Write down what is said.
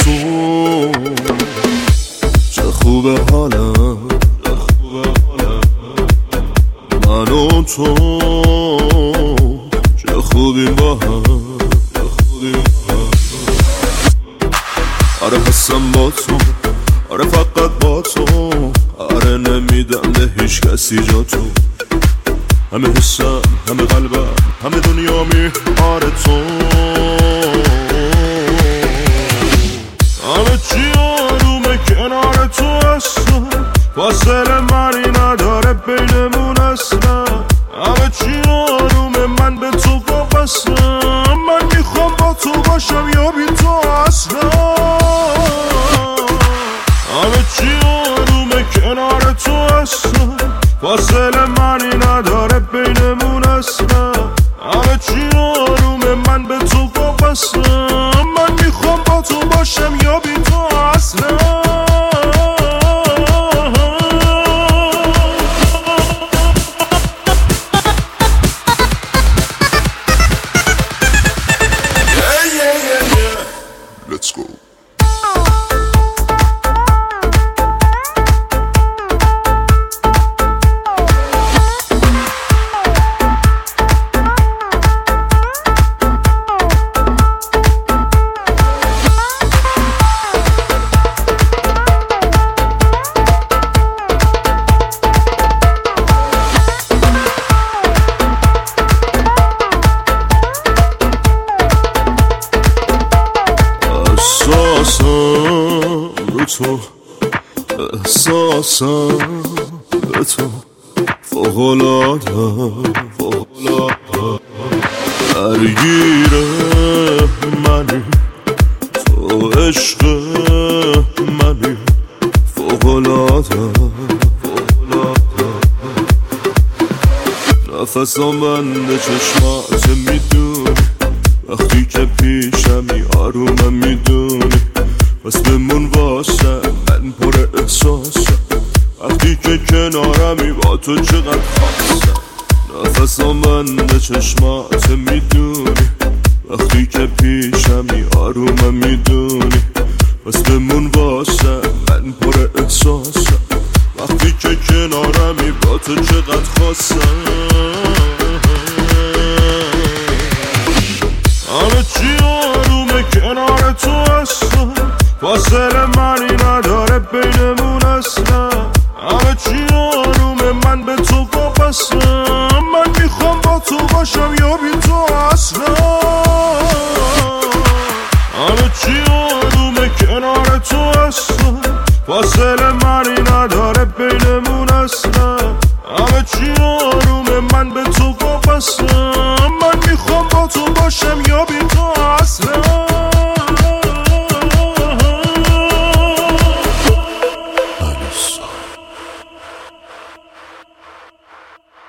تو چه خوبه حالم، من و تو چه خوبیم با هم. آره هستم با تو، آره فقط با تو، آره نمیدم به هیچ کسی جا تو. همه حسم، همه قلبم، همه دنیامی آره تو. همه چی آرومه کنار تو هستم، فاصله منی نداره بینمون اصلا. همه چی آرومه من به تو وابستم، من میخوام با تو باشم یا بی تو اصلا. همه چی آرومه کنار تو هستم، فاصله منی نداره بینمون اصلا. همه چی آرومه من به تو وابستم، من میخوام با تو باشم یا بی تو اصلا. Let's go. احساسم به تو فوق‌العاده، درگیر منی تو، عشق منی فوق‌العاده. نفسم بنده چشمات میدونی، وقتی که پیشمی آرومم میدونی. بس بمون واسه من پر احساسم، وقتی که کنارمی با تو چقدر خاصم. نفسم بنده چشمات میدونی، وقتی که پیشمی آرومم میدونی. بس بمون واسه من پر احساسم، وقتی که کنارمی با تو چقدر خاصم. همه چی آرومه کنار تو هستم، فاصله منی نداره بینمون اصلا. همه چی آرومه من به تو وابستم، من میخوام با تو باشم یا بی تو اصلا. همه چی آرومه کنار تو هستم، فاصله منی نداره بینمون اصلا. همه چی آرومه من به تو وابستم، من میخوام با تو باشم یا بی تو اصلا.